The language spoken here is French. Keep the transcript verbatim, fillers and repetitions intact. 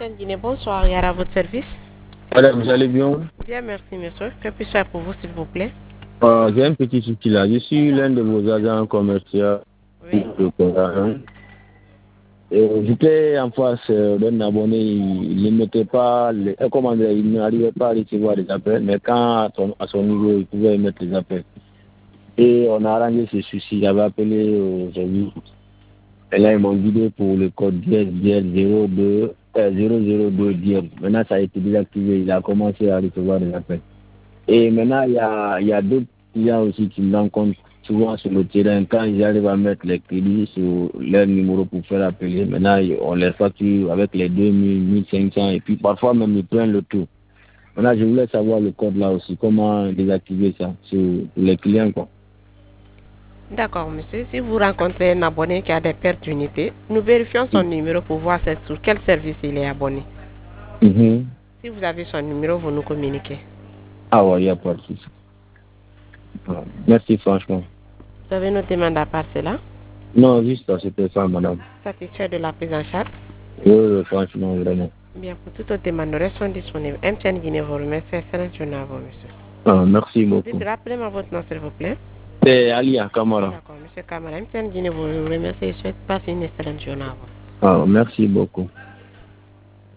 M T N Guinée, bonsoir, Yara, à votre service. Madame, vous allez bien? Bien, merci, monsieur. Que puis-je faire pour vous, s'il vous plaît? Euh, J'ai un petit souci là. Je suis l'un de vos agents commerciaux Oui. de Cora. Et j'étais en face euh, d'un abonné, il ne mettait pas, les, euh, comment dire, il n'arrivait pas à recevoir des appels, mais quand à son, à son niveau, il pouvait émettre les appels. Et on a arrangé ce souci. J'avais appelé au service. Et là, ils m'ont guidé pour le code dièse dièse zéro deux, euh, zéro zéro deux dièse. Maintenant, ça a été désactivé. Il a commencé à recevoir des appels. Et maintenant, il y a, il y a d'autres clients aussi qui me rencontrent souvent sur le terrain. Quand ils arrivent à mettre les crédits sur leur numéro pour faire appeler, maintenant, on les facture avec les deux mille, mille cinq cents et puis parfois même ils prennent le tout. Maintenant, je voulais savoir le code là aussi, comment désactiver ça sur les clients, quoi. D'accord, monsieur. Si vous rencontrez un abonné qui a des pertes d'unité, nous vérifions son numéro pour voir c'est sur quel service il est abonné. Mhm. Si vous avez son numéro, vous nous communiquez. Ah ouais, il n'y a pas de souci. Ah, merci franchement. Vous avez notre demande à part cela? Non, juste ça, c'était ça, madame. Satisfait de la prise en charge? Oui, oui, franchement, vraiment. Bien, pour toute autre demande, nous restons disponibles. M T N Guinée vous remercie. Excellente journée à vous, monsieur. Ah, merci beaucoup. Dites, rappelez-moi votre nom, s'il vous plaît. C'est Alia Kamara. D'accord, monsieur Kamara. M T N Guinée vous remercie et souhaite passer une excellente journée à vous. Ah, merci beaucoup.